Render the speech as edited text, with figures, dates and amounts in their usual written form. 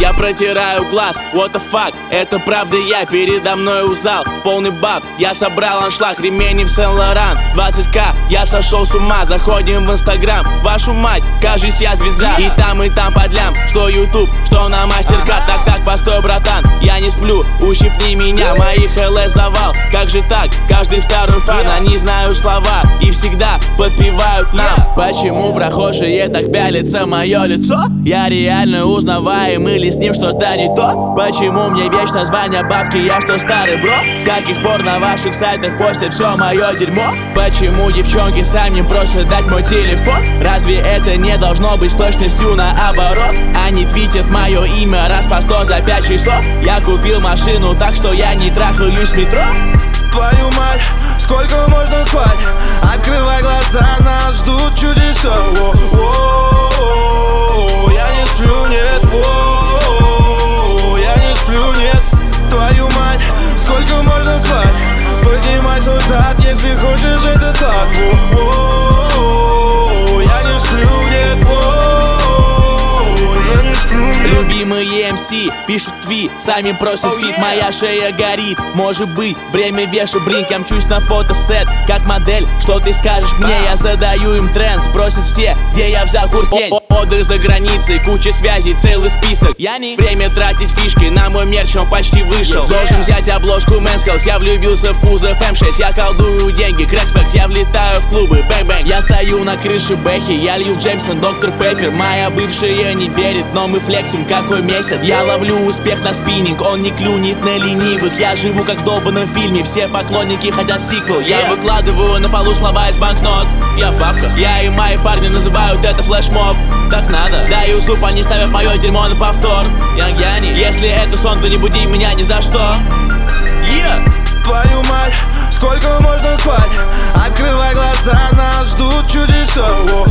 Я протираю глаз, what the fuck, это правда я, передо мной зал полный баб. Я собрал аншлаг, ремень в Сен-Лоран, 20к, я сошел с ума. Заходим в Инстаграм, вашу мать, кажись я звезда. И там подлям, что Ютуб, что на мастер-карт. Так, постой, братан, я не сплю, ущипни меня. Моих ЛС завал, как же так, каждый второй фан. Они знают слова и всегда подпевают нам. Почему прохожие так пялятся мое лицо? Я реально узнаваем или с ним что-то не то? Почему мне вечно звонят бабки, я что, старый бро? С каких пор на ваших сайтах постят все мое дерьмо? Почему девчонки сами просят дать мой телефон? Разве это не должно быть с точностью наоборот? Они твитят мое имя раз по 100 за 5 часов. Я купил машину, так что я не трахаюсь в метро. Твою мать, сколько можно спать? Открывай глаза, нас ждут чудеса. Я не сплю, нет, я не сплю, нет. Твою мать, сколько можно спать? Поднимай свой зад, если хочешь, это так. Я не сплю, нет, я не сплю, нет. Любимые МС пишут твит, сами просят фит. Моя шея горит, может быть, время вешу блинк. Я мчусь на фотосет, как модель. Что ты скажешь мне? Я задаю им тренд, спросят все, где я взял курс день. Отдых за границей, куча связей, целый список. Я не время тратить фишки, на мой мерч он почти вышел. Должен взять обложку Men's Health, я влюбился в кузов М6. Я колдую деньги, крэксфэкс, я влетаю в клубы, бэнг-бэнг. Я стою на крыше Бэхи, я лью Джеймсон, доктор Пеппер. Моя бывшая не верит, но мы флексим какой месяц. Я ловлю успех на спиннинг, он не клюнет на ленивых. Я живу как в долбанном фильме, все поклонники хотят сиквел. Я выкладываю на полу слова из банкнот, я в бабках. Я и мои парни называют это флешмоб. Так надо, даю суп, они ставят мое дерьмо на повтор. Я не, если это сон, то не буди меня ни за что. Твою мать, сколько можно спать? Открывай глаза, нас ждут чудеса.